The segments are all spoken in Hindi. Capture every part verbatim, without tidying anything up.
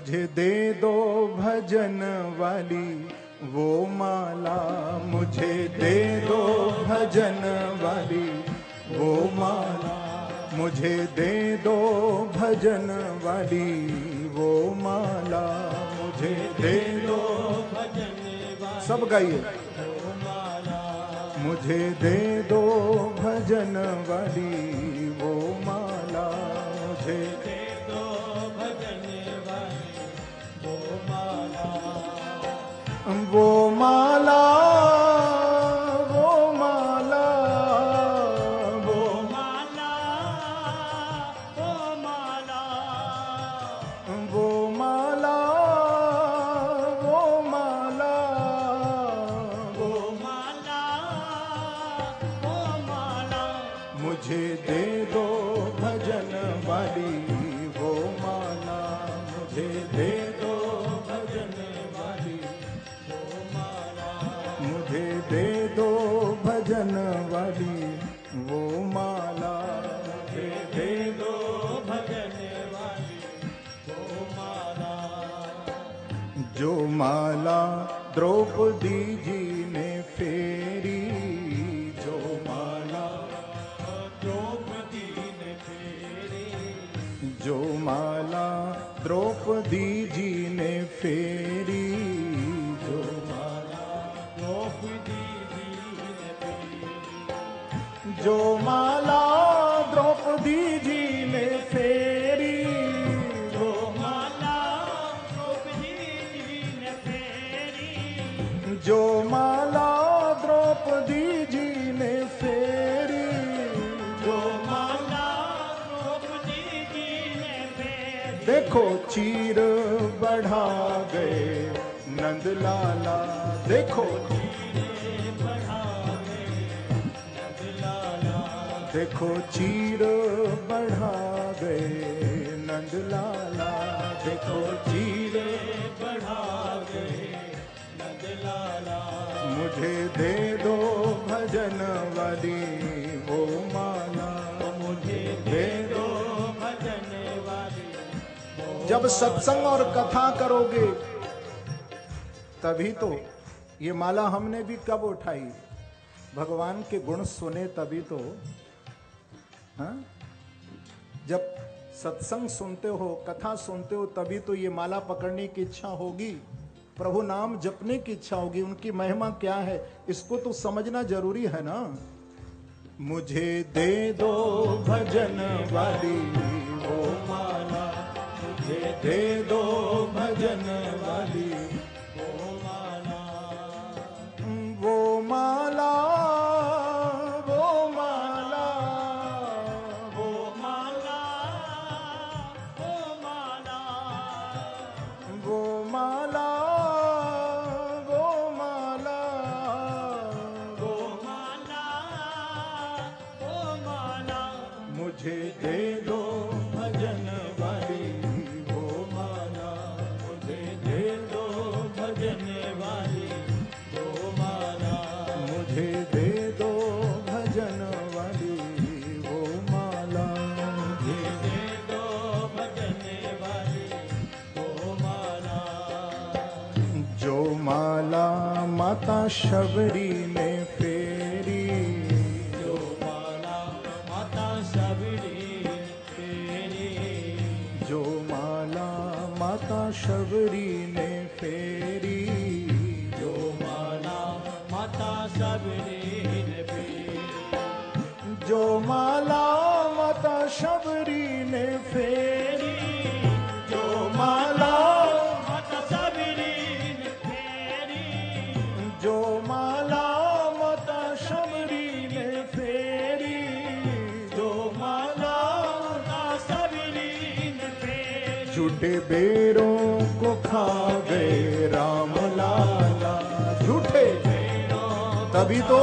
मुझे दे दो भजन वाली वो माला, मुझे दे दो भजन वाली वो माला, मुझे दे दो भजन वाली वो माला, मुझे दे दो भजन वाली। सब गाइए। मुझे दे दो भजन वाली वो माला, मुझे दे दो भजन वाली वो माला, वो माला, वो माला, वो माला, वो माला, वो माला, वो माला, वो माला, वो माला, मुझे दे दो भजन वाली वो माला, मुझे दे दो भजन वाली वो माला, मुझे दे दो भजन वाली वो माला, मुझे दे दो भजन वाली वो माला। जो माला द्रौपदी जी ने फेरी, जो माला द्रौपदी ने फेरी, जो माला द्रौपदी जी ने फेरी, जो माला द्रौपदी जी ने फेरी, जो माला द्रौपदी जी ने फेरी, जो माला द्रौपदी जी ने फेरी, जो माला द्रौपदी जी ने फेरी, जो माला द्रौपदी जी ने फेरी। देखो चीर बढ़ा गए नंद लाला, देखो चीर बढ़ा गए नंद लाला, देखो चीर बढ़ा गए नंद लाला, देखो चीर बढ़ा गए नंद लाला, मुझे दे दो भजन वाली वो माला, मुझे दे दो भजन वाली। जब सत्संग और कथा करोगे तभी तो। ये माला हमने भी कब उठाई? भगवान के गुण सुने तभी तो। हाँ? जब सत्संग सुनते हो, कथा सुनते हो, तभी तो ये माला पकड़ने की इच्छा होगी, प्रभु नाम जपने की इच्छा होगी। उनकी महिमा क्या है इसको तो समझना जरूरी है ना। मुझे दे दो भजन वाली वो माला, मुझे दे दो भजन वाली वो माला, वो माला, वो माला, वो माला, वो माला, वो माला, वो माला, वो माला, वो माला, मुझे दे दो भजन वाली वो माला, मुझे दे दो भजन वाली वो माला, मुझे दे दो भजन वाली वो माला, मुझे दे दो भजन वाली वो माला। जो माला माता शबरी ने फेरी, जो माला माता शबरी ने फेरी, जो माला माता शबरी ने फेरी, जो माला माता शबरी ने फेरी, जो माला माता शबरी ने फेरी, जो माला माता शबरी ने फेरी, जो माला माता शबरी ने फेरी, जो माला माता शबरी ने फेरी। झूठे बेरों को खा गए राम लाला, झूठे बेरों तभी तो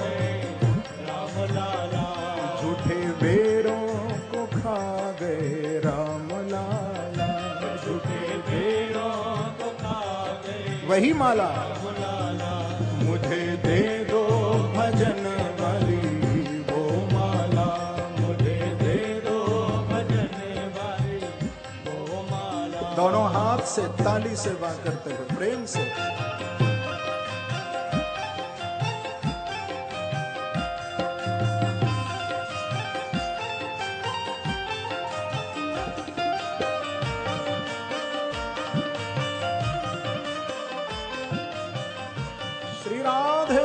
राम लाला, झूठे बेरों को खा गए राम लाला, झूठे बेरों को खा गए वही माला। मुझे दे दो भजन वाली वो माला, मुझे दे दो भजन वाली वो माला। दोनों हाथ से ताली से वाह करते हुए प्रेम से। श्री राधे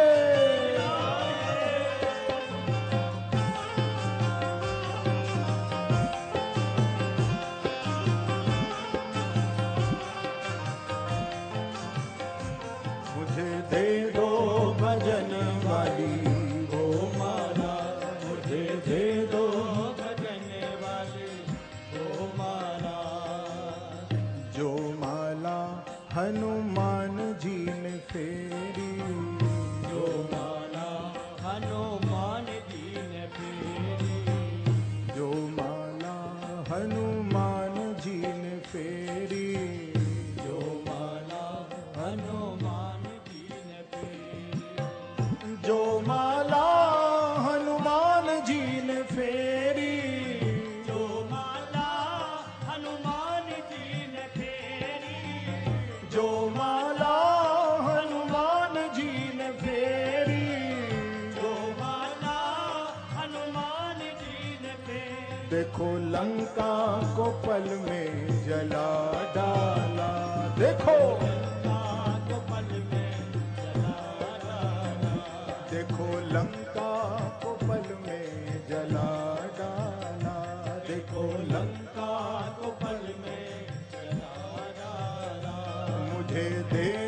मुझे दे दो भजन वाली वो माला, मुझे दे दो भजन वाली वो माला, जो माला हनुमान जी ने फेरी, जो माला हनुमान जी ने फेरी, जो माला हनुमान जी ने फेरी, जो माला हनुमान जी ने फेरी, जो माला हनुमान जी ने फेरी, जो माला हनुमान जी ने फेरी, जो माला हनुमान जी ने फेरी, जो माला हनुमान जी ने फेरी, देखो लंका को पल में जला डाला, देखो लंका को पल में जला डाला, देखो लंका को पल में जला डाला, देखो लंका को पल में जला डाला, मुझे दे